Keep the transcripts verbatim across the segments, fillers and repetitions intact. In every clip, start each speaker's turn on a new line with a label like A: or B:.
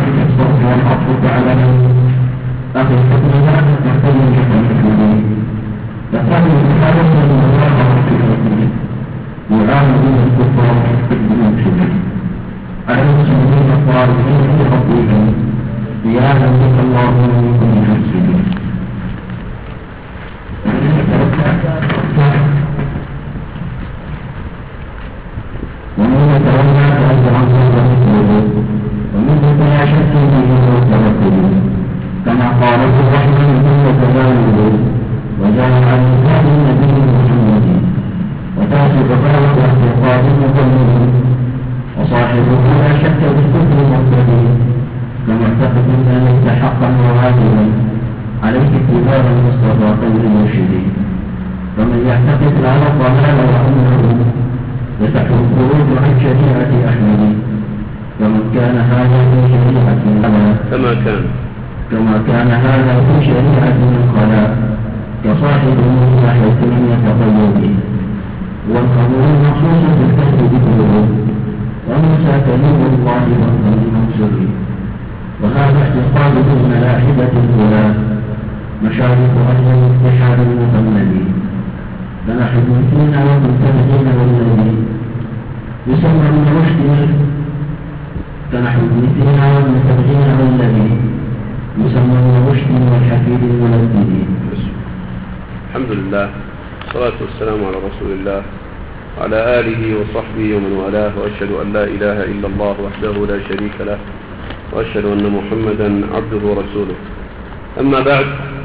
A: في الصرف والعطف على أخي حكمها يحتاج لتنفيذه يقتضي الحدث من الله في حكمه يعامل الكفار بالمنشد على المسلمين الطالبين في ربهم قياما بك الله من كل حسن ومن يتولى فأجر الله ومن لا شك فيه والتوكل كما قال الرحمن جل جلاله وجاء عن كتاب النبي محمد وتاسف خلق اعتقاد مكمل وصاحبه لا شك بالكفر مبتدئ كمعتقد ان ليس حقا وعادلا عليه اتباع المصطفى خير المرشد فمن يعتقد على الضلال وانه يصح الخروج عن شريعه احمد ومن كان هذا في شريعه
B: كما كان
A: كما كان هذا في شريعه من خلا كصاحب من حيث لم يتقيد والخمر المخصوص بالكسب ذكره وموسى كليم الله والظن المنصور وهذا اعتقاد الملاحدة الأولى مشارق أهل الاتحاد المفند فنحدثين ومنتهجين والذي يسمى من رشد فنحدثين ومنتهجين والذي يسمى من رشد والحفيد الملدد.
B: الحمد لله والصلاة والسلام على رسول الله وعلى آله وصحبه ومن والاه وأشهد أن لا إله إلا الله وحده لا شريك له وأشهد أن محمدا عبده ورسوله. أما بعد،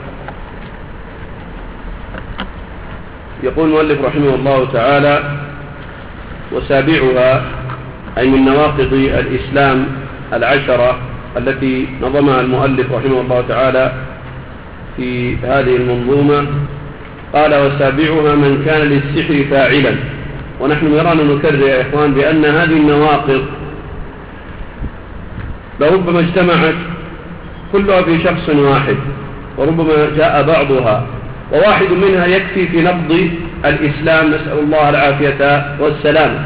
B: يقول المؤلف رحمه الله تعالى: وسابعها أي من نواقض الإسلام العشرة التي نظمها المؤلف رحمه الله تعالى في هذه المنظومة، قال: وسابعها من كان للسحر فاعلا. ونحن يرانا نكرر يا إخوان بأن هذه النواقض لربما اجتمعت كلها في شخص واحد وربما جاء بعضها، وواحد منها يكفي في نقض الإسلام، نسأل الله العافية والسلام.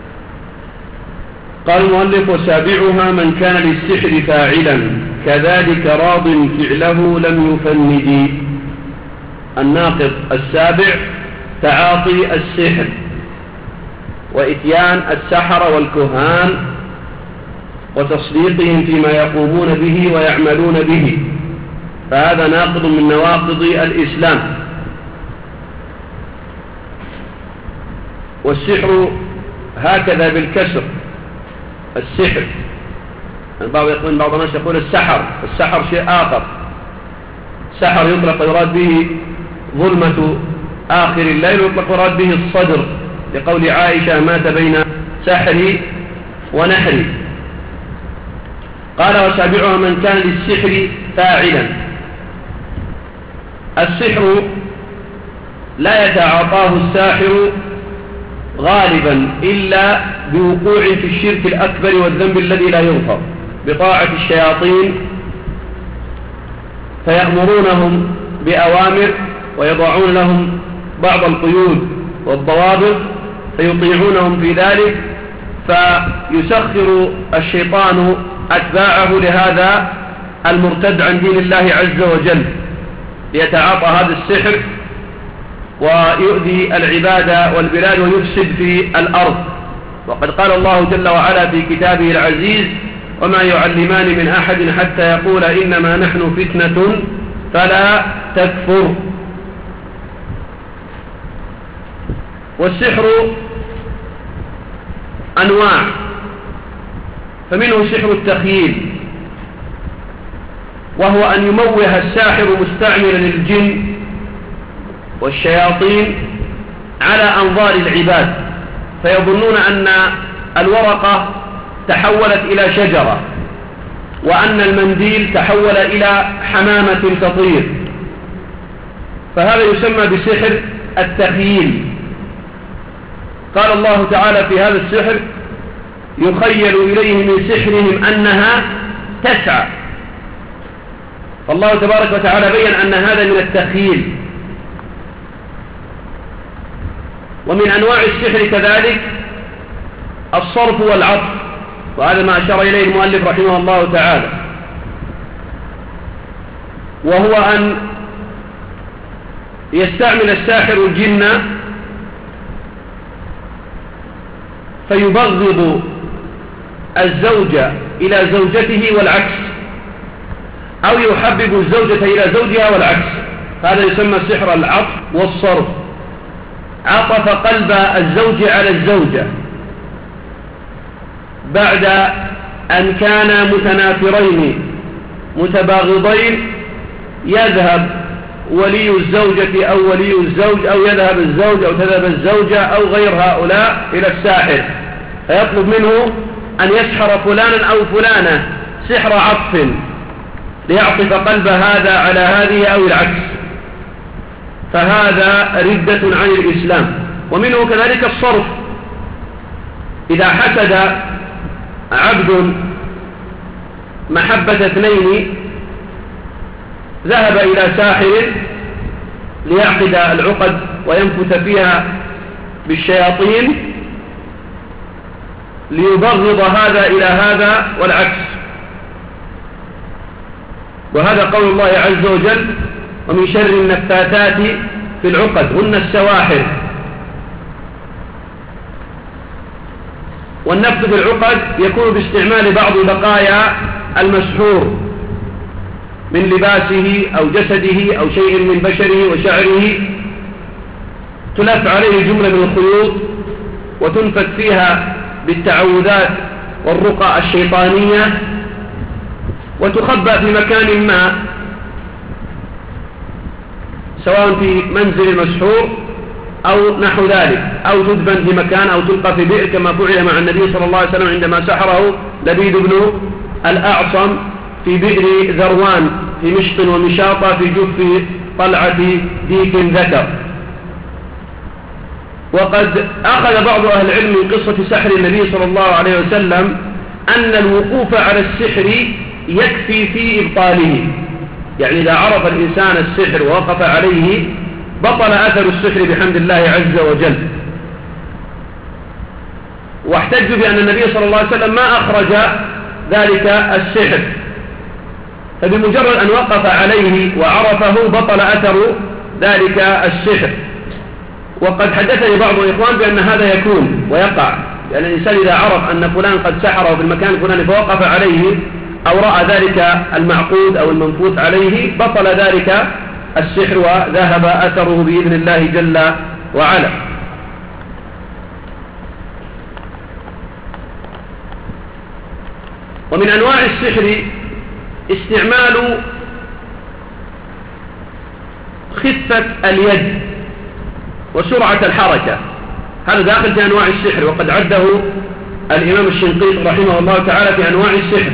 B: قال المؤلف: وسابعها من كان للسحر فاعلا كذلك راض فعله لم يفند. الناقض السابع تعاطي السحر وإتيان السحرة والكهان وتصديقهم فيما يقومون به ويعملون به، فهذا ناقض من نواقض الإسلام. والسحر هكذا بالكسر، السحر بعض يقول بعض الناس يقول السحر، السحر شيء آخر. السحر يطلق يراد به ظلمة آخر الليل، ويطلق يراد به الصدر، لقول عائشة: مات بين سحري ونحري. قال: وسابعها من كان للسحر فاعلا. السحر لا يتعاطاه الساحر غالبا إلا بوقوع في الشرك الأكبر والذنب الذي لا يغفر، بطاعة الشياطين فيأمرونهم بأوامر ويضعون لهم بعض القيود والضوابط فيطيعونهم في ذلك، فيسخر الشيطان أتباعه لهذا المرتد عن دين الله عز وجل ليتعاطى هذا السحر ويؤذي العباد والبلاد ويفسد في الأرض. وقد قال الله جل وعلا في كتابه العزيز: وما يعلمان من أحد حتى يقول إنما نحن فتنة فلا تكفر. والسحر أنواع، فمنه سحر التخييل، وهو أن يموه الساحر مستعملا الجن والشياطين على أنظار العباد، فيظنون أن الورقة تحولت إلى شجرة، وأن المنديل تحول إلى حمامة تطير، فهذا يسمى بسحر التخييل. قال الله تعالى في هذا السحر: يخيل إليه من سحرهم أنها تسعى. فالله تبارك وتعالى بيّن أن هذا من التخييل. ومن أنواع السحر كذلك الصرف والعطف، وهذا ما أشار إليه المؤلف رحمه الله تعالى. وهو أن يستعمل الساحر الجن فيبغض الزوجة إلى زوجته والعكس، أو يحبب الزوجة إلى زوجها والعكس. هذا يسمى سحر العطف والصرف. عطف قلب الزوج على الزوجة بعد أن كانا متنافرين متباغضين، يذهب ولي الزوجة أو ولي الزوج، أو يذهب الزوج أو تذهب الزوجة أو غير هؤلاء إلى الساحر، فيطلب منه أن يسحر فلانا أو فلانة سحر عطف ليعطف قلب هذا على هذه أو العكس، فهذا ردة عن الإسلام. ومنه كذلك الصرف. إذا حسد عبد محبة اثنين ذهب إلى ساحر ليعقد العقد وينفث فيها بالشياطين ليبغض هذا إلى هذا والعكس. وهذا قول الله عز وجل: ومن شر النفاثات في العقد هن السواحر. والنفث في العقد يكون باستعمال بعض بقايا المسحور من لباسه أو جسده أو شيء من بشره وشعره، تلف عليه جملة من الخيوط وتنفث فيها بالتعوذات والرقى الشيطانية، وتخبى في مكان ما، سواء في منزل المسحور أو نحو ذلك، أو تدفن في مكان أو تلقى في بئر كما فعل مع النبي صلى الله عليه وسلم عندما سحره لبيد بن الأعصم في بئر ذروان في مشط ومشاطة في جف طلعة ديك ذكر. وقد أخذ بعض أهل العلم من قصة سحر النبي صلى الله عليه وسلم أن الوقوف على السحر يكفي في إبطاله، يعني إذا عرف الإنسان السحر ووقف عليه بطل أثر السحر بحمد الله عز وجل. واحتجوا بأن النبي صلى الله عليه وسلم ما أخرج ذلك السحر، فبمجرد أن وقف عليه وعرفه بطل أثر ذلك السحر. وقد حدثني بعض الإخوان بأن هذا يكون ويقع، لأن الإنسان إذا عرف أن فلان قد سحره في المكان الفلاني فوقف عليه أو رأى ذلك المعقود أو المنفوث عليه بطل ذلك السحر وذهب أثره بإذن الله جل وعلا. ومن أنواع السحر استعمال خفة اليد وسرعة الحركة، هذا داخل في أنواع السحر، وقد عده الإمام الشنقيطي رحمه الله تعالى في أنواع السحر.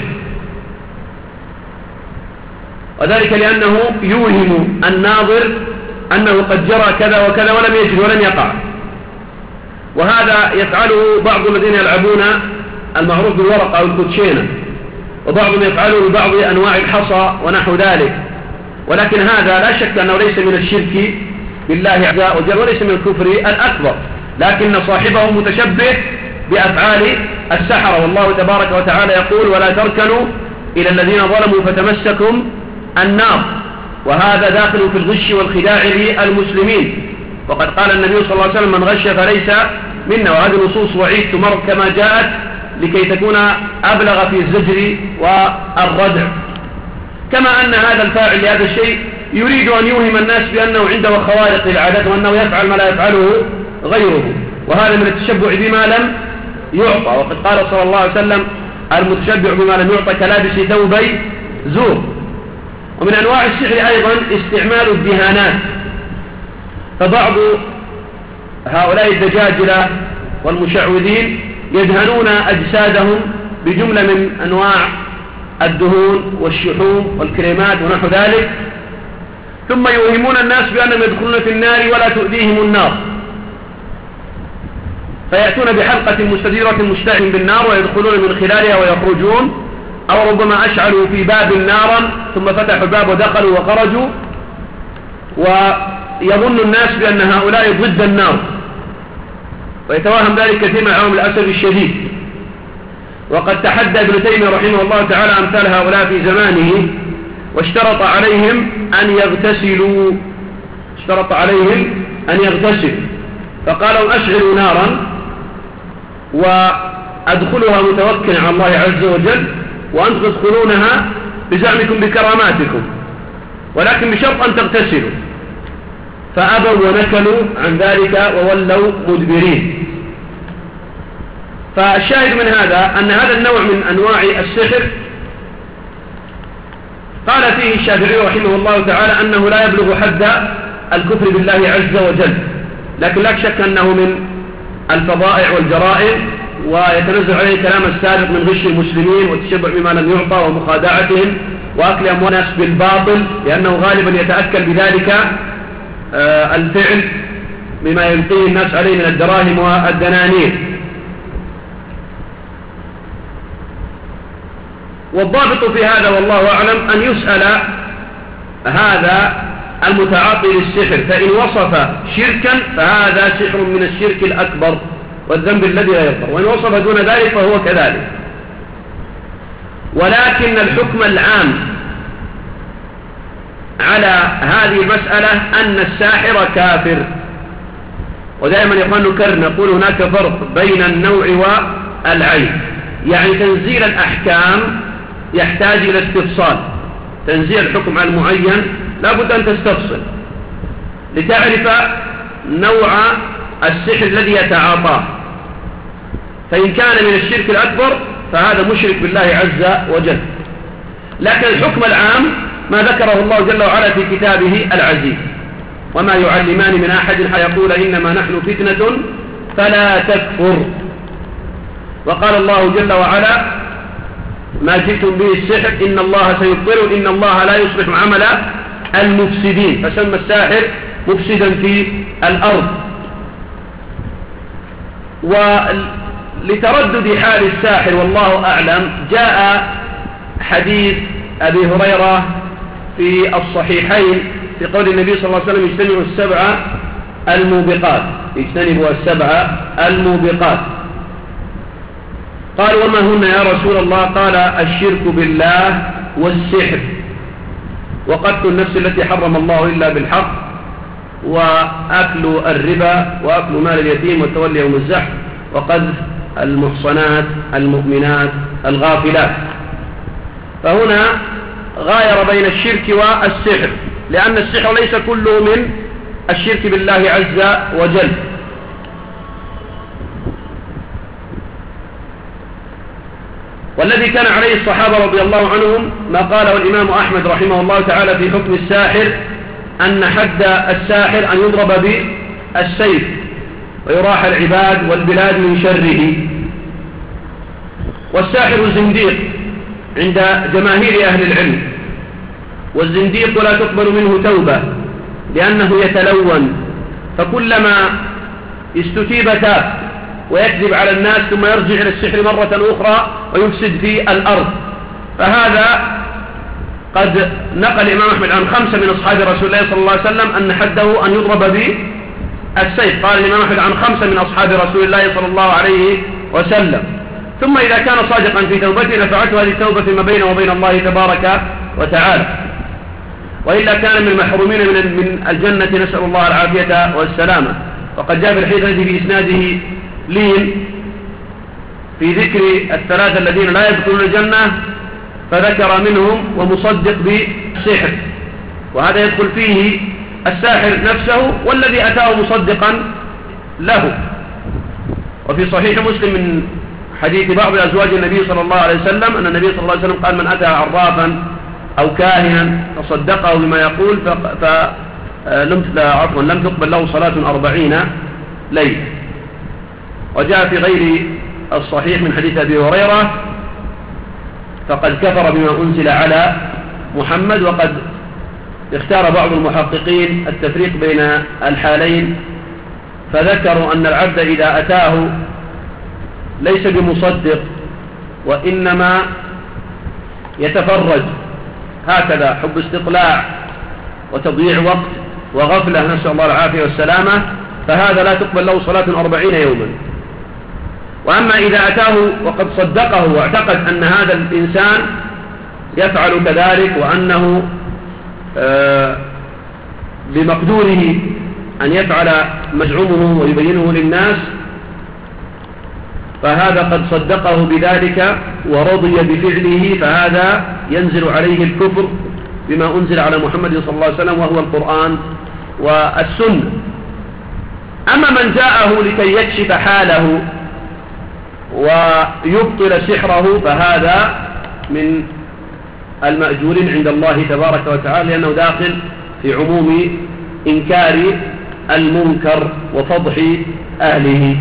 B: وذلك لأنه يوهم الناظر أنه قد جرى كذا وكذا ولم يجد ولم يقع. وهذا يفعله بعض الذين يلعبون المعروف بالورقة أو الكوتشينة، وبعضهم يفعله ببعض أنواع الحصى ونحو ذلك. ولكن هذا لا شك أنه ليس من الشرك بالله عز وجل وليس من الكفر الأكبر، لكن صاحبه متشبه بأفعال السحرة. والله تبارك وتعالى يقول: ولا تركنوا إلى الذين ظلموا فتمسكم النار. وهذا داخل في الغش والخداع للمسلمين، وقد قال النبي صلى الله عليه وسلم: من غش فليس منا. وهذه نصوص وعيد تمر كما جاءت لكي تكون أبلغ في الزجر والردع. كما أن هذا الفاعل لهذا الشيء يريد أن يوهم الناس بأنه عنده خوارق العادات وأنه يفعل ما لا يفعله غيره، وهذا من التشبع بما لم يعطى. وقد قال صلى الله عليه وسلم: المتشبع بما لم يعطى كلابس ثوبي زور. ومن أنواع السحر أيضا استعمال الدهانات، فبعض هؤلاء الدجاجلة والمشعوذين يدهنون أجسادهم بجملة من أنواع الدهون والشحوم والكريمات ونحو ذلك، ثم يوهمون الناس بأنهم يدخلون في النار ولا تؤذيهم النار، فيأتون بحلقة مستديرة مشتعل بالنار ويدخلون من خلالها ويخرجون، أو ربما أشعلوا في باب نارا ثم فتحوا الباب ودخلوا وخرجوا، ويظن الناس بأن هؤلاء ضد النار، ويتوهم ذلك كثير معهم الأسف الشديد. وقد تحدى ابن تيمية رحمه الله تعالى أمثال هؤلاء في زمانه، واشترط عليهم أن يغتسلوا اشترط عليهم أن يغتسلوا فقالوا أشعلوا نارا وأدخلها متوكلا على الله عز وجل وأنتم تدخلونها بزعمكم بكراماتكم ولكن بشرط أن تغتسلوا، فأبوا ونكلوا عن ذلك وولوا مدبرين. فالشاهد من هذا أن هذا النوع من أنواع السحر قال فيه الشافعي رحمه الله تعالى أنه لا يبلغ حد الكفر بالله عز وجل، لكن لا شك أنه من الفظائع والجرائم ويتنزل عليه كلام السابق من غش المسلمين والتشبع بما لم يعطى ومخادعتهم وأكل أموال الناس بالباطل، لأنه غالبا يتأكل بذلك آه الفعل بما يلقيه الناس عليه من الدراهم والدنانير. والضابط في هذا والله أعلم أن يسأل هذا المتعاطي للسحر، فإن وصف شركا فهذا سحر من الشرك الأكبر والذنب الذي لا يغفر، وإن وصف دون ذلك فهو كذلك. ولكن الحكم العام على هذه المسألة أن الساحر كافر، ودائما يقول نكرر نقول هناك فرق بين النوع والعين، يعني تنزيل الأحكام يحتاج إلى استفصال، تنزيل الحكم على المعين لا بد أن تستفصل لتعرف نوع السحر الذي يتعاطاه، فإن كان من الشرك الأكبر فهذا مشرك بالله عز وجل. لكن الحكم العام ما ذكره الله جل وعلا في كتابه العزيز، وما يعلمان من أحد فيقول إنما نحن فتنة فلا تكفر. وقال الله جل وعلا ما جئتم به السحر إن الله سيبطله إن الله لا يصلح عمل المفسدين، فسمى الساحر مفسدا في الأرض. ولتردد حال الساحر والله أعلم جاء حديث أبي هريرة في الصحيحين في قول النبي صلى الله عليه وسلم اجتنبوا السبع الموبقات اجتنبوا السبع الموبقات. قال وما هن يا رسول الله؟ قال الشرك بالله والسحر وقتل النفس التي حرم الله إلا بالحق وأكل الربا وأكل مال اليتيم والتولي يوم الزحف وقذف المحصنات المؤمنات الغافلات. فهنا غاير بين الشرك والسحر، لأن السحر ليس كله من الشرك بالله عز وجل. والذي كان عليه الصحابة رضي الله عنهم ما قاله الإمام أحمد رحمه الله تعالى في حكم الساحر أن حد الساحر أن يضرب بالسيف ويراح العباد والبلاد من شره. والساحر زنديق عند جماهير أهل العلم، والزنديق لا تقبل منه توبة لأنه يتلون، فكلما استتيب تاب ويكذب على الناس ثم يرجع إلى السحر مرة أخرى ويفسد في الأرض. فهذا قد نقل الإمام أحمد عن خمسة من أصحاب رسول الله صلى الله عليه وسلم أن حده أن يضرب بالسيف. قال الإمام أحمد عن خمسة من أصحاب رسول الله صلى الله عليه وسلم. ثم إذا كان صادقا في توبته نفعته هذه التوبة فيما بينه وبين الله تبارك وتعالى، وإلا كان من المحرومين من الجنة، نسأل الله العافية والسلامة. وقد جاء في الحديث الذي في إسناده لين في ذكر الثلاثة الذين لا يدخلون الجنة فذكر منهم ومصدق بالسحر، وهذا يدخل فيه الساحر نفسه والذي أتاه مصدقا له. وفي صحيح مسلم من حديث بعض أزواج النبي صلى الله عليه وسلم أن النبي صلى الله عليه وسلم قال من أتى عرافا أو كاهنا فصدقه بما يقول فلم عفوا لم تقبل له صلاة أربعين ليلة. وجاء في غير الصحيح من حديث أبي هريرة فقد كفر بما أنزل على محمد. وقد اختار بعض المحققين التفريق بين الحالين، فذكروا أن العبد إذا أتاه ليس بمصدق وإنما يتفرج هكذا حب استطلاع وتضييع وقت وغفلة، نسأل الله العافية والسلامة، فهذا لا تقبل له صلاة أربعين يوما. وأما إذا أتاه وقد صدقه واعتقد أن هذا الإنسان يفعل كذلك وأنه بمقدوره أن يفعل مزعومه ويبينه للناس، فهذا قد صدقه بذلك ورضي بفعله، فهذا ينزل عليه الكفر بما أنزل على محمد صلى الله عليه وسلم وهو القرآن والسنة. أما من جاءه لكي يكشف حاله ويبطل سحره فهذا من المأجورين عند الله تبارك وتعالى، لأنه داخل في عموم إنكار المنكر وفضح أهله.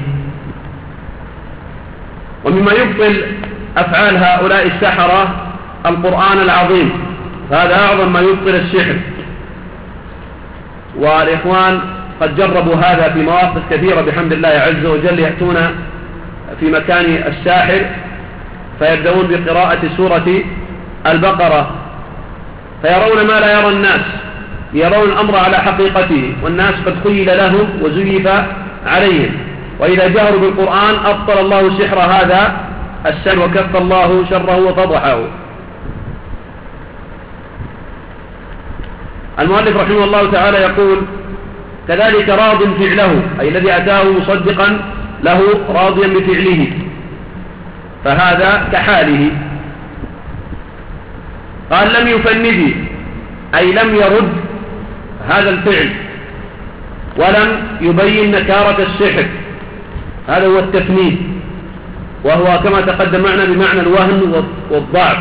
B: ومما يبطل أفعال هؤلاء السحرة القرآن العظيم، فهذا أعظم ما يبطل السحر، والإخوان قد جربوا هذا في مواقف كثيرة بحمد الله عز وجل. يأتون في مكان الساحر فيبدأون بقراءة سورة البقرة فيرون ما لا يرى الناس، يرون الأمر على حقيقته، والناس قد خيل لهم وزيف عليهم، وإذا جهروا بالقرآن أبطل الله سحر هذا السحر وكف الله شره وفضحه. المؤلف رحمه الله تعالى يقول: كذلك راض فعله، أي الذي أتاه مصدقا له راضيا بفعله، فهذا كحاله. قال: لم يفند، أي لم يرد هذا الفعل ولم يبين نكارة السحر، هذا هو التفنيد، وهو كما تقدم معنا بمعنى الوهن والضعف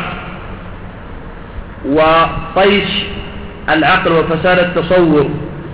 B: وطيش العقل وفساد التصور.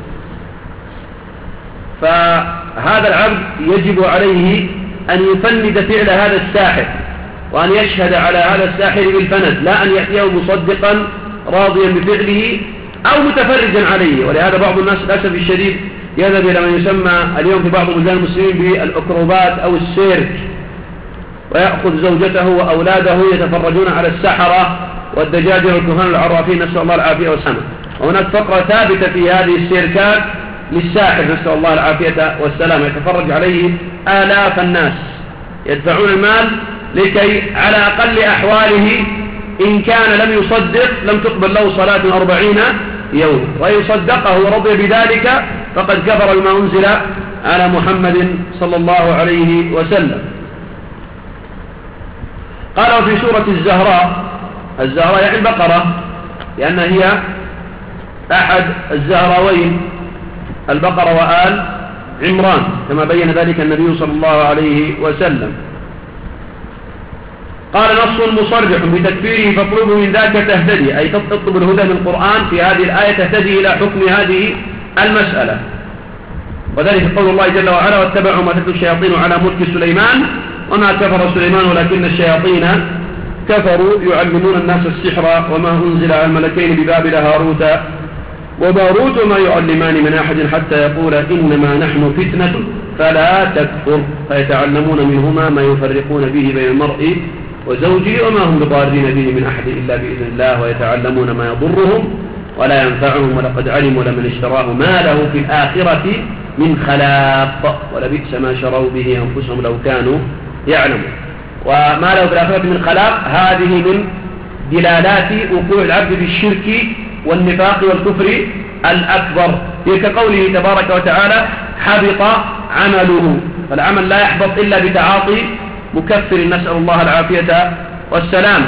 B: فهذا العبد يجب عليه أن يفند فعل هذا الساحر، وأن يشهد على هذا الساحر بالفند، لا أن يأتيه مصدقا راضيا بفعله أو متفرجا عليه. ولهذا بعض الناس للأسف الشديد يذهب إلى ما يسمى اليوم في بعض بلدان المسلمين بالأكروبات أو السيرك، ويأخذ زوجته وأولاده يتفرجون على السحرة والدجاجة والكهان العرافين، نسأل الله العافية والسلامة. وهناك فقرة ثابتة في هذه السيركات للساحر، نسأل الله العافية والسلامة، يتفرج عليه آلاف الناس يدفعون المال لكي على أقل أحواله إن كان لم يصدق لم تقبل له صلاة أربعين يوم، وإن صدقه ورضي بذلك فقد كفر بما أنزل على محمد صلى الله عليه وسلم. قال: في سورة الزهراء، الزهراء يعني البقرة، لأن هي أحد الزهراوين، البقرة وآل عمران، كما بين ذلك النبي صلى الله عليه وسلم. قال: نص مصرح بتكفيره فاطلبوا من ذاك تهتدي، أي تطلب الهدى من القرآن في هذه الآية تهتدي إلى حكم هذه المسألة. وذلك قول الله جل وعلا: واتبعوا ما تتلو الشياطين على ملك سليمان وما كفر سليمان ولكن الشياطين كفروا يعلمون الناس السحر وما أنزل على الملكين ببابل هاروت وماروت وما يعلمان من أحد حتى يقول إنما نحن فتنة فلا تكفر، فيتعلمون منهما ما يفرقون به بين المرء وزوجه وما هم بضارين به من أحد إلا بإذن الله، ويتعلمون ما يضرهم ولا ينفعهم، ولقد علموا لمن اشتراه ما له في الآخرة من خلاق ولبئس ما شروا به أنفسهم لو كانوا يعلمون. وما له في الآخرة من خلاق هذه من دلالات وقوع العبد في الشرك والنفاق والكفر الأكبر، هي كقوله تبارك وتعالى: حبط عمله، فالعمل لا يحبط إلا بتعاطي مكفر، نسأل الله العافية والسلام.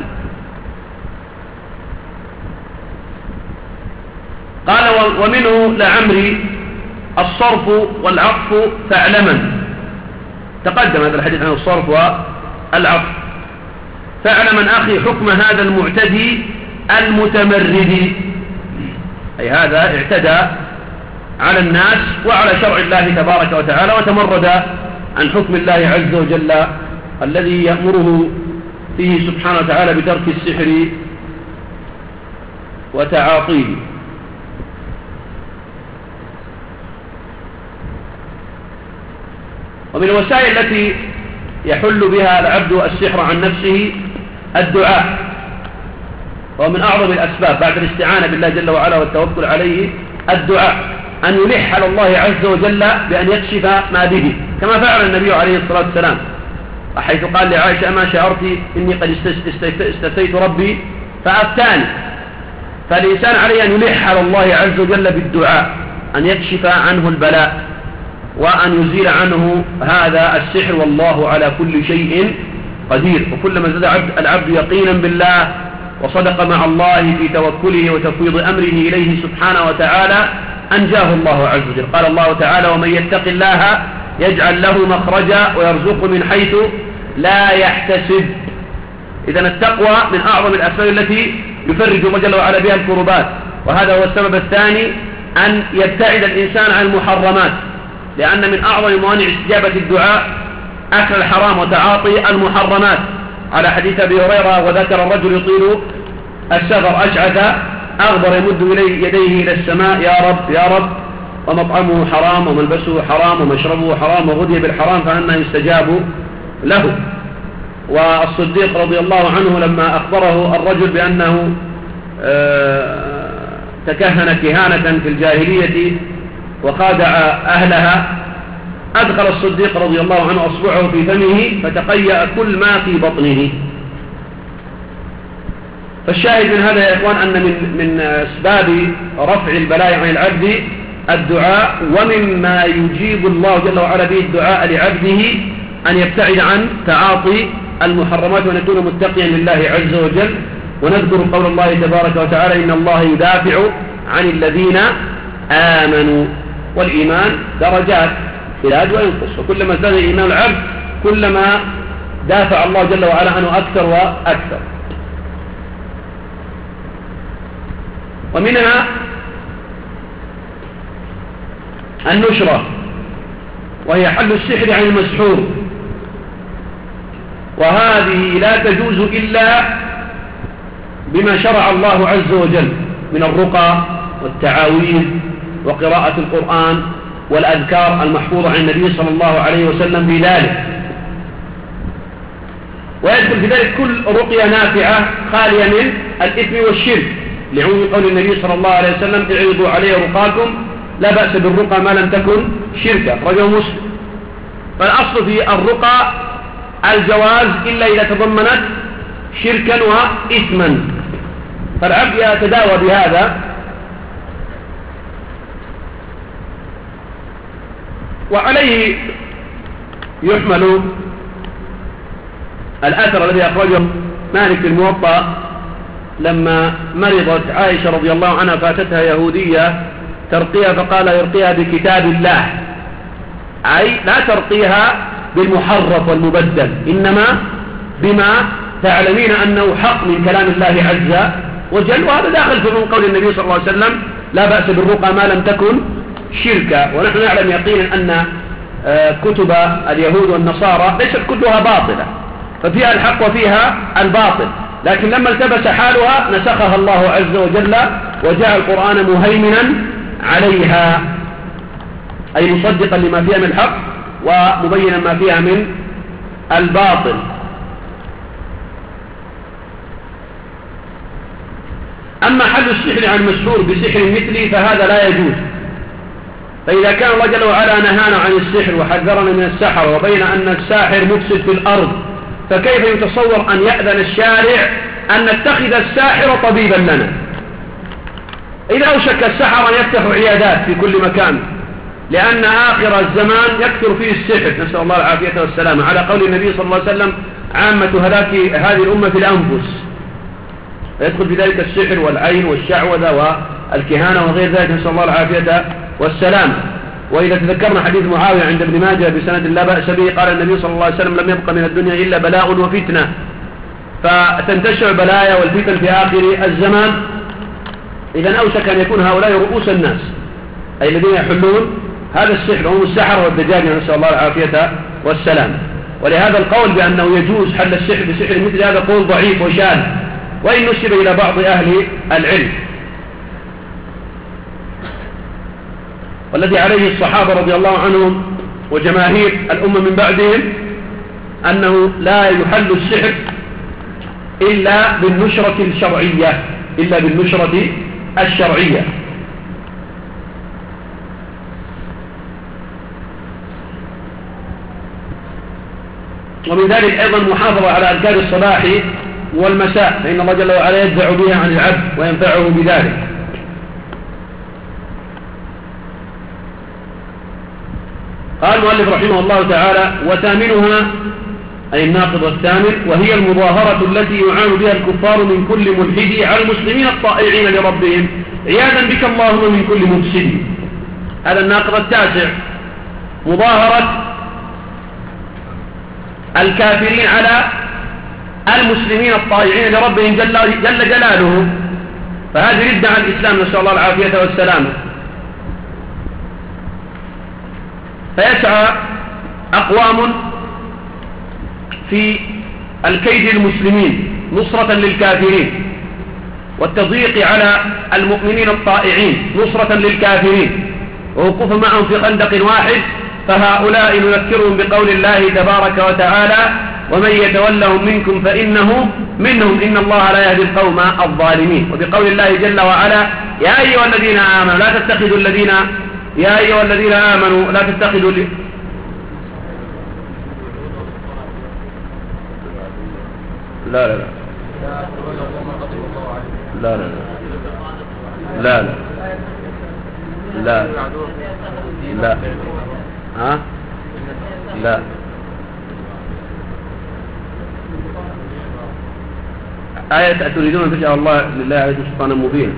B: قال: ومنه لعمري الصرف والعطف فاعلما، تقدم هذا الحديث عن الصرف والعطف. فاعلما أخي حكم هذا المعتدي المتمرد، أي هذا اعتدى على الناس وعلى شرع الله تبارك وتعالى وتمرد عن حكم الله عز وجل الذي يأمره فيه سبحانه وتعالى بترك السحر وتعاطيه. ومن الوسائل التي يحل بها العبد السحر عن نفسه الدعاء، ومن أعظم الأسباب بعد الاستعانة بالله جل وعلا والتوكل عليه الدعاء، أن يلح على الله عز وجل بأن يكشف ما به، كما فعل النبي عليه الصلاة والسلام، حيث قال لعائشة: أما شعرت إني قد استفتيت ربي فأفتان. فالإنسان عليه أن يلح على الله عز وجل بالدعاء أن يكشف عنه البلاء وأن يزيل عنه هذا السحر، والله على كل شيء قدير. وكلما زاد العبد يقينا بالله وصدق مع الله في توكله وتفويض أمره إليه سبحانه وتعالى أنجاه الله عز وجل. قال الله تعالى: ومن يتق الله يجعل له مخرجا ويرزقه من حيث لا يحتسب. إذن التقوى من أعظم الأسباب التي يفرج الله جل وعلا بها الكربات. وهذا هو السبب الثاني، أن يبتعد الإنسان عن المحرمات، لأن من أعظم موانع استجابة الدعاء أكل الحرام وتعاطي المحرمات، على حديث أبي هريرة: وذكر الرجل يطيل السفر أشعث أغبر يمد إليه يديه إلى السماء: يا رب يا رب، ومطعمه حرام وملبسه حرام ومشربه حرام وغذي بالحرام فأنه يستجاب له. والصديق رضي الله عنه لما أخبره الرجل بأنه تكهن كهانة في الجاهلية وخادع أهلها، أدخل الصديق رضي الله عنه أصبعه في فمه فتقيأ كل ما في بطنه. فالشاهد من هذا يا إخوان أن من, من أسباب رفع البلاء عن العبد الدعاء، ومما يجيب الله جل وعلا به الدعاء لعبده أن يبتعد عن تعاطي المحرمات وأن يكون متقيا لله عز وجل. ونذكر قول الله تبارك وتعالى: إن الله يدافع عن الذين آمنوا. والإيمان درجات يزداد وينقص، وكلما ازداد إيمان العبد كلما دافع الله جل وعلا عنه أكثر وأكثر. ومنها النشرة، وهي حل السحر عن المسحور، وهذه لا تجوز إلا بما شرع الله عز وجل من الرقى والتعاويذ وقراءة القرآن والأذكار المحفوظة عن النبي صلى الله عليه وسلم في ذلك. ويدخل في ذلك كل رقية نافعة خالية من الإثم والشرك، لعموم قول النبي صلى الله عليه وسلم: اعرضوا علي رقاكم لا بأس بالرقى ما لم تكن شركا، رجل مسلم. فالأصل في الرقى الجواز إلا إذا تضمنت شركا وإثما، فالعبد يتداوى بهذا. وعليه يحمل الأثر الذي أخرجه مالك في الموطأ لما مرضت عائشة رضي الله عنها فاتتها يهودية ترقيها، فقال: يرقيها بكتاب الله، أي لا ترقيها بالمحرف والمبدل، إنما بما تعلمين أنه حق من كلام الله عز وجل. وهذا داخل في قول النبي صلى الله عليه وسلم: لا بأس بالرقى ما لم تكن شركا. ونحن نعلم يقينا أن كتب اليهود والنصارى ليست كلها باطلة، ففيها الحق وفيها الباطل، لكن لما التبس حالها نسخها الله عز وجل وجعل القرآن مهيمنا عليها، أي مصدقا لما فيها من الحق ومبينا ما فيها من الباطل. أما حل السحر عن المسحور بسحر مثلي فهذا لا يجوز. فإذا كان الله جل وعلا نهانا عن السحر وحذرنا من السحر وبين أن الساحر مفسد في الأرض، فكيف يتصور أن يأذن الشارع أن نتخذ الساحر طبيبا لنا؟ إذا أوشك السحر أن يفتحوا عيادات في كل مكان، لأن آخر الزمان يكثر فيه السحر، نسأل الله العافية والسلامة، على قول النبي صلى الله عليه وسلم: عامة هلاك هذه الأمة في الأنفس، فيدخل في ذلك السحر والعين والشعوذة والكهانة وغير ذلك، نسأل الله العافية والسلام. وإذا تذكرنا حديث معاوية عند ابن ماجه بسند لا بأس به، قال النبي صلى الله عليه وسلم: لم يبق من الدنيا إلا بلاء وفتنة، فتنتشر البلايا والفتن في آخر الزمان. إذن أوشك أن يكون هؤلاء رؤوس الناس، أي الذين يحلون هذا السحر، هم السحر والدجاج، نسأل الله العافية والسلام. ولهذا القول بأنه يجوز حل السحر بسحر مثل هذا قول ضعيف وشاذ، وإن نسب إلى بعض أهل العلم. والذي عليه الصحابة رضي الله عنهم وجماهير الأمة من بعدهم أنه لا يحل السحر إلا بالنشرة الشرعية، إلا بالنشرة الشرعية. ومن ذلك أيضا محافظة على أذكار الصباح والمساء، فإن الله جل وعلا يدفع بها عن العبد وينفعه بذلك. قال المؤلف رحمه الله تعالى: وثامنها أي الناقض الثامن، وهي المظاهرة التي يعان بها الكفار من كل ملحد على المسلمين الطائعين لربهم عياذا بك اللهم من كل مفسد. هذا الناقض التاسع، مظاهرة الكافرين على المسلمين الطائعين لربهم جل, جل جلاله، فهذه ردة عن الإسلام، نسأل الله العافية والسلامة. فيسعى أقوام في الكيد المسلمين نصرة للكافرين، والتضييق على المؤمنين الطائعين نصرة للكافرين، ووقوف معهم في خندق واحد. فهؤلاء نذكرهم بقول الله تبارك وتعالى: ومن يتولهم منكم فإنه منهم إن الله لا يهدي القوم الظالمين. وبقول الله جل وعلا: يا أيها الذين آمنوا لا تتخذوا الذين يا أيها الذين آمنوا لا تتخذوا ل... لا لا لا لا لا لا لا لا لا ها لا آية تريدون أن تجعل الله لله عليكم سلطانا مبينا.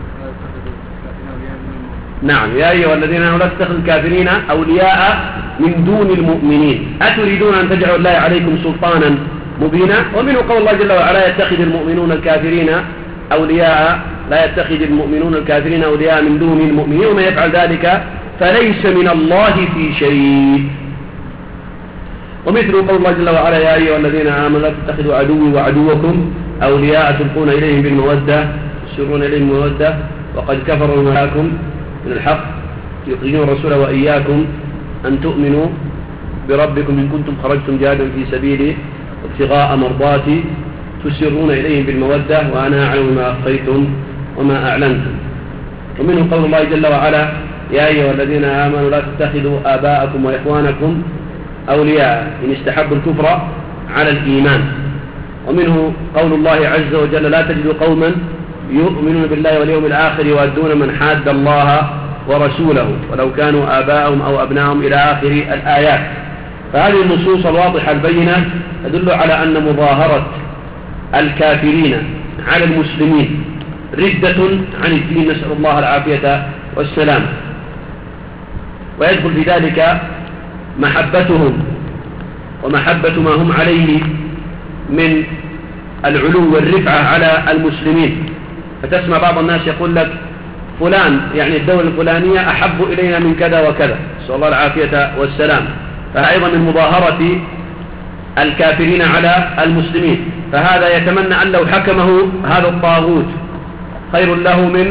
B: نعم، يا أيها الذين آمنوا لا تتخذوا الكافرين أولياء من دون المؤمنين أتريدون أن تجعلوا الله عليكم سلطانا مبينا. ومنه قول الله جل وعلا: يتخذ المؤمنون الكافرين أولياء لا يتخذ المؤمنون الكافرين أولياء من دون المؤمنين ومن يفعل ذلك فليس من الله في شيء. ومثل قول الله جل وعلا: يا أيها الذين آمنوا لا تتخذوا عدوي وعدوكم أولياء تلقون إليهم بالمودة تسرون إليهم بالمودة وقد كفروا معكم من الحق يخرجون الرسول وإياكم أن تؤمنوا بربكم إن كنتم خرجتم جهادا في سبيلي ابتغاء مرضاتي تسرون إليهم بالمودة وأنا أعلم ما أخفيتم وما أعلنتم. ومنه قول الله جل وعلا: يا أيها الذين آمنوا لا تتخذوا آباءكم وإخوانكم أولياء إن استحبوا الكفر على الإيمان. ومنه قول الله عز وجل: لا تجد قوما يؤمنون بالله واليوم الآخر يؤدون من حاد الله ورسوله ولو كانوا آباءهم أو أبناءهم إلى آخر الآيات. فهذه النصوص الواضحة البينة تدل على أن مظاهرة الكافرين على المسلمين ردة عن الدين، نسأل الله العافية والسلام. ويدخل في ذلك محبتهم ومحبة ما هم عليه من العلو والرفعة على المسلمين. فتسمع بعض الناس يقول لك: فلان يعني الدولة الفلانية أحب إلينا من كذا وكذا، نسأل الله العافية والسلام. فأيضا من مظاهرة الكافرين على المسلمين. فهذا يتمنى أن لو حكمه هذا الطاغوت خير له من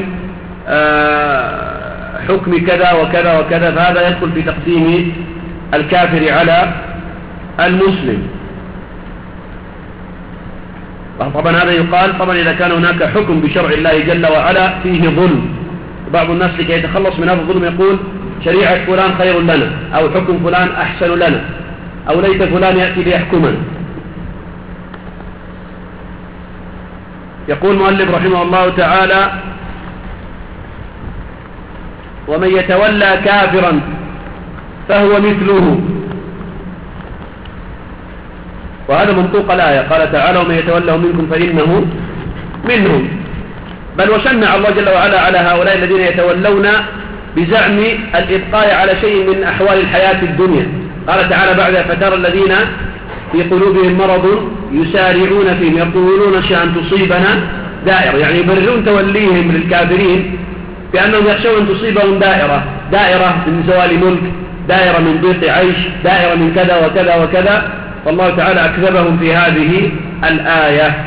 B: حكم كذا وكذا وكذا، فهذا يدخل في تقديم الكافر على المسلم. طبعا هذا يقال طبعا إذا كان هناك حكم بشرع الله جل وعلا فيه ظلم. بعض الناس لكي يتخلص من هذا الظلم يقول: شريعة فلان خير لنا، أو حكم فلان أحسن لنا، أو ليت فلان يأتي ليحكمنا. يقول المؤلف رحمه الله تعالى: ومن يتولى كافرا فهو مثله. وهذا منطوق الآية، قال تعالى: ومن يتولهم منكم فإنه منهم. بل وشنع الله جل وعلا على هؤلاء الذين يتولون بزعم الإبقاء على شيء من أحوال الحياة الدنيا. قال تعالى بعدها: فترى الذين في قلوبهم مرض يسارعون فيهم يقولون شأن تصيبنا دائرة، يعني يبررون توليهم للكافرين بأنهم يخشون أن تصيبهم دائرة دائرة من زوال ملك، دائرة من ضيق عيش، دائرة من كذا وكذا وكذا. فالله تعالى أكذبهم في هذه الآية.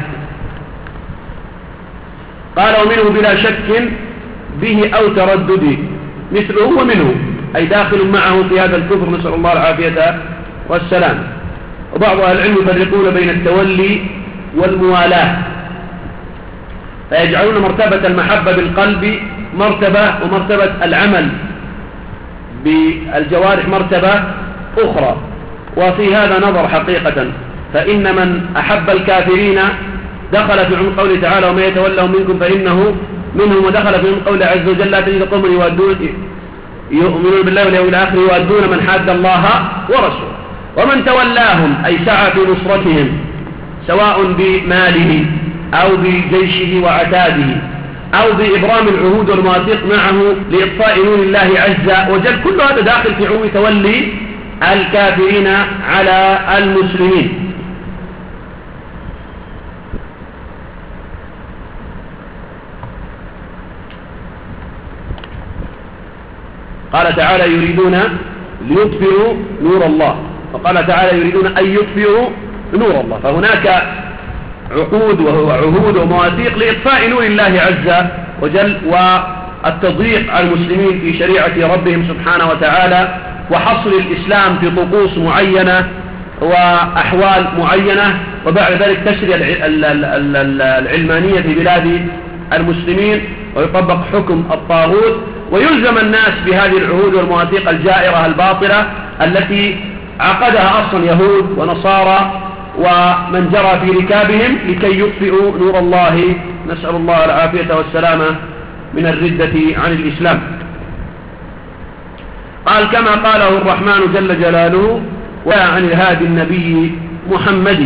B: قال: ومنه بلا شك به أو تردد مثله ومنه، أي داخل معه في هذا الكفر، نسأل الله العافية والسلام. وبعض أهل العلم يفرقون بين التولي والموالاة، فيجعلون مرتبة المحبة بالقلب مرتبة، ومرتبة العمل بالجوارح مرتبة أخرى. وفي هذا نظر حقيقة، فإن من أحب الكافرين دخل في عموم قوله تعالى ومن يتولهم منكم فإنه منهم، ودخل في عموم قوله عز وجل لا تجد قوما يؤدون يؤمنون بالله واليوم الآخر يؤدون من حاد الله ورسوله. ومن تولاهم أي سعى في نصرتهم سواء بماله أو بجيشه وعتاده أو بإبرام العهود والمواثيق معه لإطفاء نور الله عز وجل، كل هذا داخل في عموم تولي الكافرين على المسلمين. قال تعالى يريدون ليطفئوا نور الله، وقال تعالى يريدون أن يطفئوا نور الله، فهناك عقود وعهود ومواثيق لإطفاء نور الله عز وجل والتضييق على المسلمين في شريعة ربهم سبحانه وتعالى، وحصر الإسلام في طقوس معينة وأحوال معينة، وبعد ذلك تشريع العلمانية في بلاد المسلمين ويطبق حكم الطاغوت، ويلزم الناس بهذه العهود والمواثيق الجائرة الباطلة التي عقدها أصلا يهود ونصارى ومن جرى في ركابهم لكي يطفئوا نور الله، نسأل الله العافية والسلامة من الردة عن الإسلام. قال كما قاله الرحمن جل جلاله وعن الهادي النبي محمد.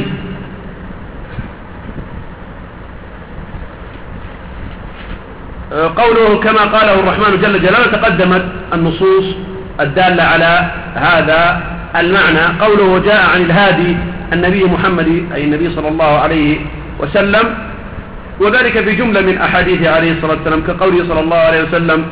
B: قوله كما قاله الرحمن جل جلاله تقدمت النصوص الدالة على هذا المعنى. قوله جاء عن الهادي النبي محمد أي النبي صلى الله عليه وسلم، وذلك في جملة من أحاديث عليه الصلاة والسلام كقوله صلى الله عليه وسلم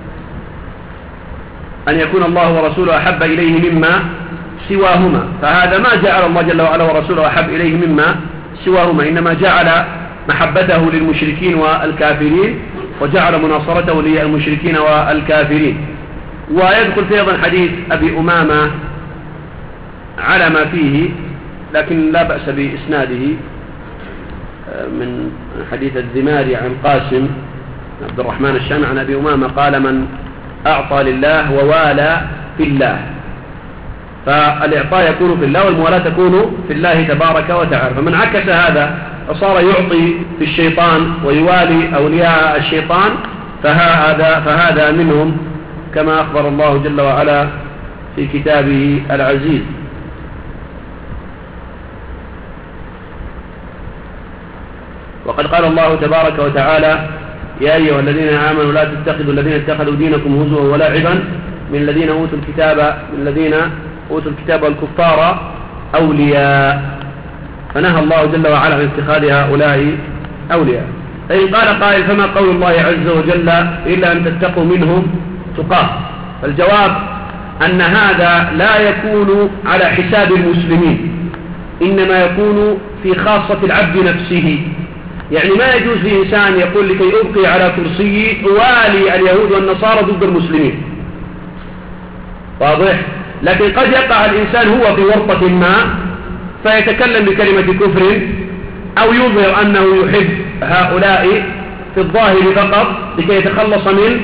B: أن يكون الله ورسوله أحب إليه مما سواهما، فهذا ما جعل الله جل وعلا ورسوله أحب إليه مما سواهما، إنما جعل محبته للمشركين والكافرين وجعل مناصرته للمشركين والكافرين. ويدخل في أيضا حديث أبي أمامة على ما فيه لكن لا بأس بإسناده من حديث الذماري عن قاسم عبد الرحمن الشامي عن أبي أمامة قال من أعطى لله ووالى في الله، فالإعطاء يكون في الله والموالاة تكون في الله تبارك وتعالى، فمن عكس هذا فصار يعطي في الشيطان ويوالي أولياء الشيطان فهذا, فهذا منهم كما أخبر الله جل وعلا في كتابه العزيز. وقد قال الله تبارك وتعالى يا أيها الذين آمنوا لا تتخذوا الذين اتخذوا دينكم هزوا ولعبا من الذين أوتوا الكتاب من الذين أوتوا الكتاب والكفار أولياء، فنهى الله جل وعلا عن اتخاذ هؤلاء أولياء. فإن قال قائل فما قول الله عز وجل إلا أن تتقوا منهم تقاه، فالجواب أن هذا لا يكون على حساب المسلمين، إنما يكون في خاصة العبد نفسه. يعني ما يجوز لإنسان يقول لكي أبقي على كرسي أوالي اليهود والنصارى ضد المسلمين، واضح؟ لكن قد يقع الإنسان هو في ورطة ما فيتكلم بكلمة كفر أو يظهر أنه يحب هؤلاء في الظاهر فقط لكي يتخلص من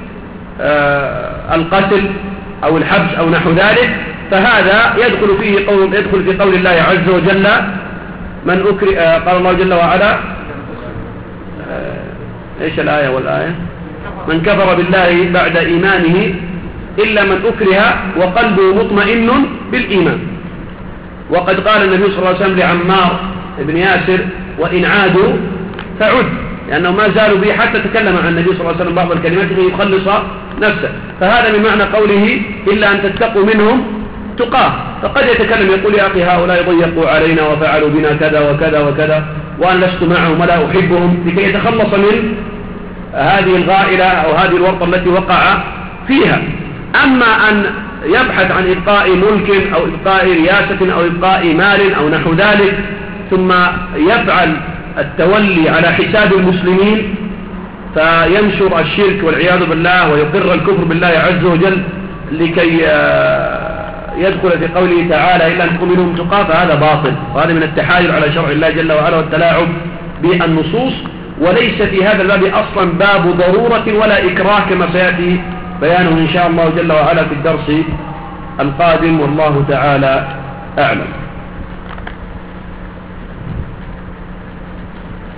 B: آه القتل أو الحبس أو نحو ذلك، فهذا يدخل فيه قول يدخل في قول الله عز وجل من أكره آه قال الله جل وعلا آه إيش الآية والآية من كفر بالله بعد إيمانه إلا من أكره وقلبه مطمئن بالإيمان. وقد قال النبي صلى الله عليه وسلم لعمار بن ياسر وإن عادوا فعد، لأنه ما زالوا به حتى تكلم عن النبي صلى الله عليه وسلم بعض الكلمات ليخلص نفسه، فهذا من معنى قوله إلا أن تتقوا منهم تقاه. فقد يتكلم يقول يا أخي هؤلاء ضيقوا علينا وفعلوا بنا كذا وكذا وكذا وأنا لست معهم ولا أحبهم، لكي يتخلص من هذه الغائلة أو هذه الورطة التي وقع فيها. أما أن يبحث عن إبقاء ملك أو إبقاء رياسة أو إبقاء مال أو نحو ذلك ثم يفعل التولي على حساب المسلمين فينشر الشرك والعياذ بالله ويقر الكفر بالله عز وجل لكي يدخل في قوله تعالى إلا أن تقوا منهم تقاه، فهذا باطل، وهذا من التحايل على شرع الله جل وعلا والتلاعب بالنصوص، وليس في هذا الباب أصلا باب ضرورة ولا إكراه كما سيأتي بيانه إن شاء الله جل وعلا في الدرس القادم، والله تعالى أعلم.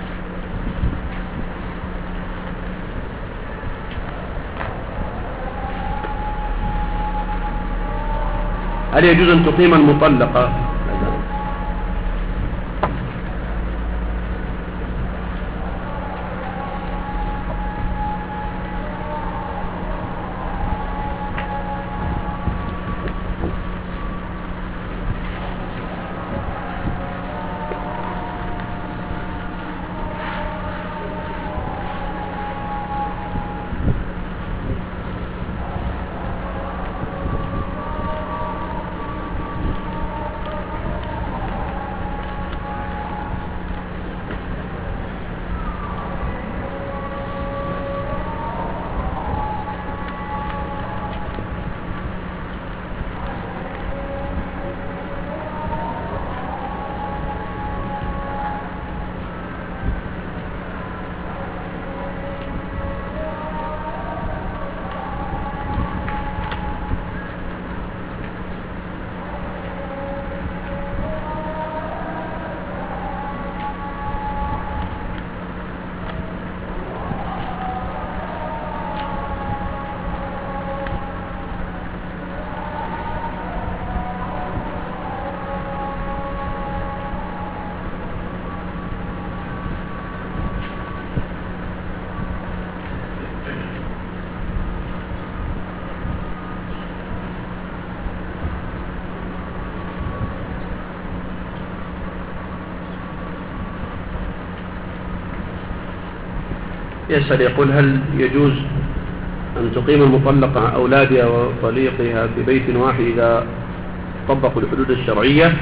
B: هل يجوز أن تقيم المطلقة؟ يسأل يقول هل يجوز أن تقيم المطلقة أولادها وطليقها في بيت واحد إذا طبقوا الحدود الشرعية؟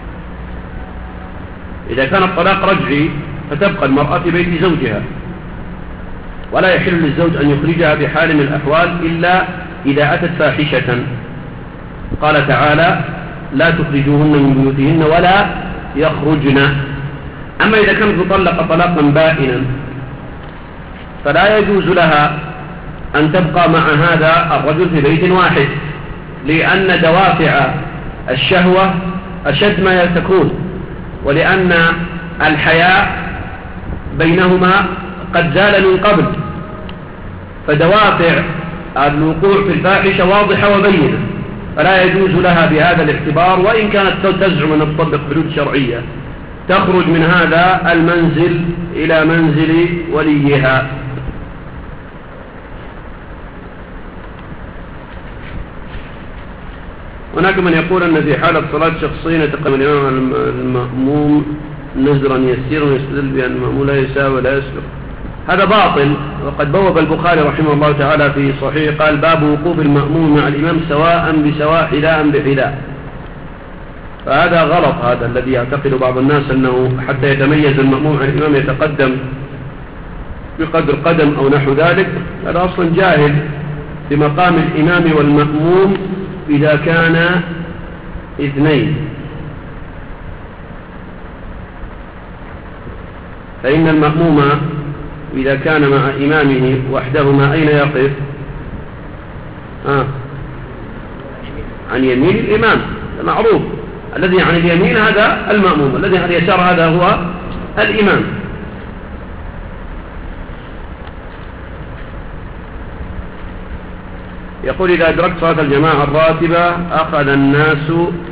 B: إذا كان الطلاق رجعي فتبقى المرأة في بيت زوجها، ولا يحل للزوج أن يخرجها بحال من الأحوال إلا إذا أتت فاحشة. قال تعالى لا تخرجوهن من بيوتهن ولا يخرجن. أما إذا كانت مطلقة طلاقا بائنا فلا يجوز لها أن تبقى مع هذا الرجل في بيت واحد، لأن دوافع الشهوة أشد ما تكون، ولأن الحياء بينهما قد زال من قبل، فدوافع الوقوع في الفاحشة واضحة وبينة، فلا يجوز لها بهذا الاعتبار. وإن كانت تزعم أن تطبق حدود شرعية تخرج من هذا المنزل إلى منزل وليها. هناك من يقول أن في حالة صلاة شخصين يتقدم الإمام المأموم نزرا يسيرا ويستدل بأن المأموم لا يساوي ولا يسبق. هذا باطل، وقد بوب البخاري رحمه الله تعالى في صحيح قال باب وقوف المأموم مع الإمام سواء بسواء حذاء بحذاء. فهذا غلط، هذا الذي يعتقد بعض الناس أنه حتى يتميز المأموم عن الإمام يتقدم بقدر قدم أو نحو ذلك، هذا أصلا جاهل بمقام الإمام والمأموم إذا كان اثنين. فإن المأموم إذا كان مع إمامه وحدهما أين يقف؟ آه. عن يمين الإمام، معروف. الذي عن اليمين هذا المأموم، الذي عن اليسار هذا هو الإمام. يقول إذا أدركت صلاة الجماعة الراتبة أخذ الناس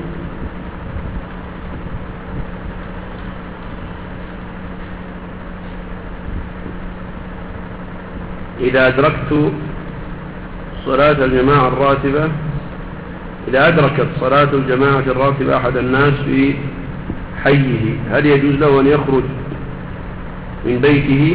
B: إذا أدركت صلاة الجماعة الراتبة إذا أدركت صلاة الجماعة الراتبة أحد الناس في حيه، هل يجوز له أن يخرج من بيته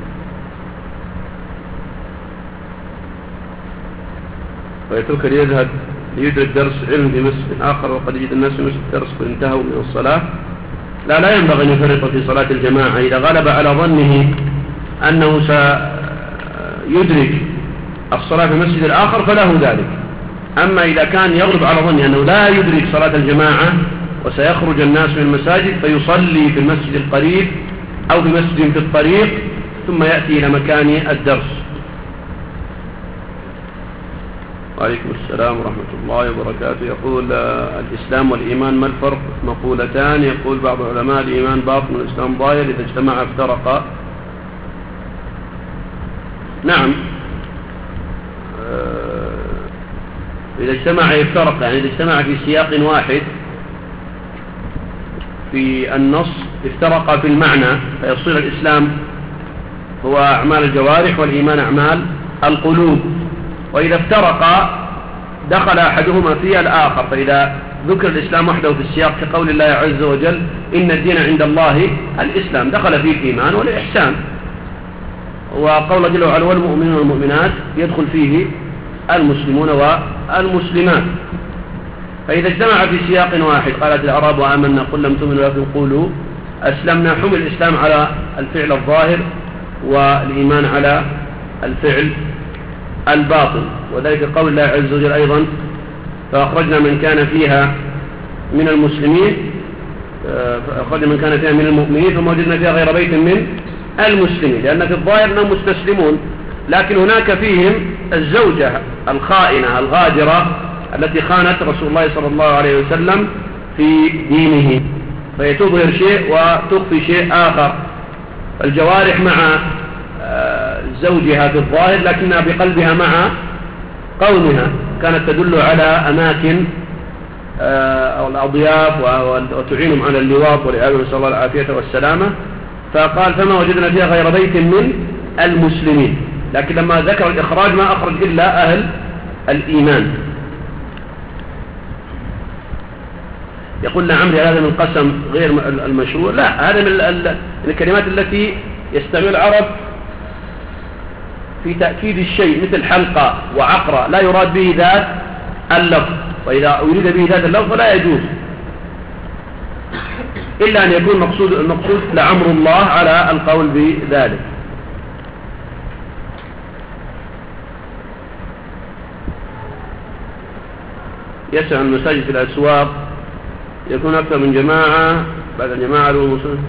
B: ويترك ليذهب ليدرك درس علم في مسجد آخر وقد يجد الناس في مسجد درس قد انتهوا من الصلاة؟ لا لا ينبغي أن يفرط في صلاة الجماعة. إذا غلب على ظنه أنه سيدرك الصلاة في المسجد الآخر فله ذلك. أما إذا كان يغلب على ظنه أنه لا يدرك صلاة الجماعة وسيخرج الناس من المساجد فيصلي في المسجد القريب أو في مسجد في الطريق ثم يأتي إلى مكان الدرس. وعليكم السلام ورحمة الله وبركاته. يقول الإسلام والإيمان ما الفرق؟ مقولتان. يقول بعض العلماء الإيمان باطن والإسلام ظاهر، إذا اجتمع افترقا. نعم، إذا اجتمع يفترق، يعني إذا اجتمع في سياق واحد في النص افترق في المعنى، فيصير الإسلام هو أعمال الجوارح والإيمان أعمال القلوب. وإذا افترق دخل أحدهما في الآخر، فإذا ذكر الإسلام وحده في السياق كقول الله عز وجل إن الدين عند الله الإسلام، دخل فيه الإيمان والإحسان. وقول جل وعلا والمؤمنون والمؤمنات يدخل فيه المسلمون والمسلمات. فإذا اجتمع في سياق واحد قالت الأعراب آمنا قل لم تؤمنوا ولكن قولوا أسلمنا، حمل الإسلام على الفعل الظاهر والإيمان على الفعل الباطن. وذلك قول الله عز وجل أيضا فأخرجنا من كان فيها من المسلمين فأخرجنا من كان فيها من المؤمنين ثم وجدنا فيها غير بيت من المسلمين، لأن في الظاهر أنهم مستسلمون، لكن هناك فيهم الزوجة الخائنة الغادرة التي خانت رسول الله صلى الله عليه وسلم في دينه، فهي تظهر شيء وتخفي شيء آخر. الجوارح مع زوجها في الظاهر لكنها بقلبها مع قومها، كانت تدل على أماكن أو الأضياف وتعينهم على اللواط والعياذ، نسأل الله العافية والسلامة. فقال فما وجدنا فيها غير بيت من المسلمين، لكن لما ذكر الإخراج ما أخرج إلا أهل الإيمان. يقول لعمري هذا من قسم غير المشروع، لا، هذا من الكلمات التي يستعمل العرب في تأكيد الشيء، مثل حلقة وعقرة لا يراد به ذات اللفظ، وإذا أريد به ذات اللفظ لا يجوز إلا أن يكون مقصود المقصود لعمر الله على القول بذلك. يسع المساجد في الأسواق يكون أكثر من جماعة بعد الجماعة المسلمين،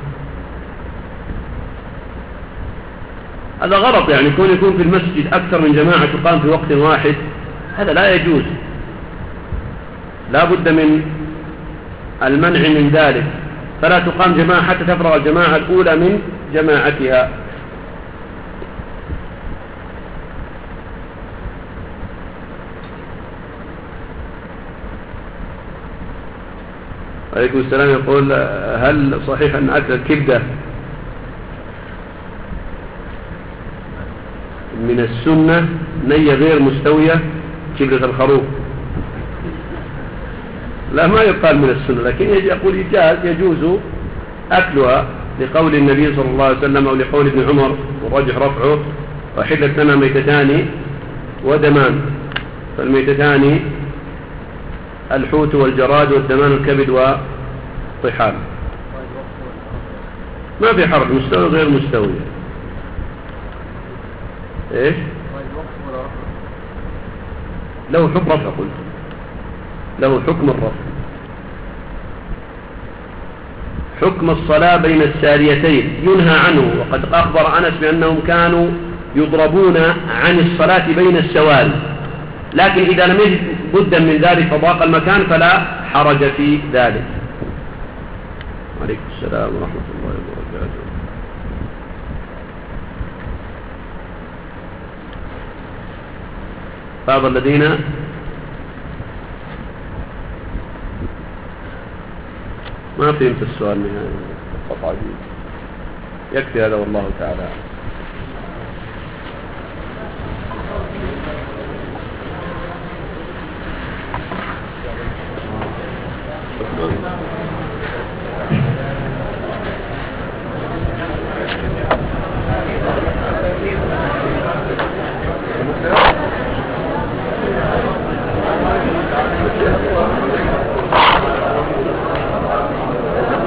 B: هذا غلط، يعني يكون يكون في المسجد أكثر من جماعة تقام في وقت واحد، هذا لا يجوز، لا بد من المنع من ذلك، فلا تقام جماعة حتى تفرغ الجماعة الأولى من جماعتها. عليكم السلام. يقول هل صحيح أن أكل الكبدة من السنة نية غير مستوية كبدة الخروف؟ لا، ما يقال من السنة، لكن يقول يجوز أكلها لقول النبي صلى الله عليه وسلم أو لقول ابن عمر والرجح رفعه وحلت لنا ميتتان ودمان، فالميتتان الحوت والجراد والدمان الكبد والطحال. ما في حرج، مستوى غير مستوي. ايش له حكم رفع؟ قلت له حكم الرفع، حكم الصلاة بين الساريتين ينهى عنه. وقد أخبر أنس بأنهم كانوا يضربون عن الصلاة بين السواري، لكن إذا لم يجد بدا من ذلك فضاق المكان فلا حرج في ذلك. عليكم السلام ورحمة الله وبركاته. بعض الذين ما فهمت السؤال نهائيا، قطع يكفي هذا والله تعالى. Thank you.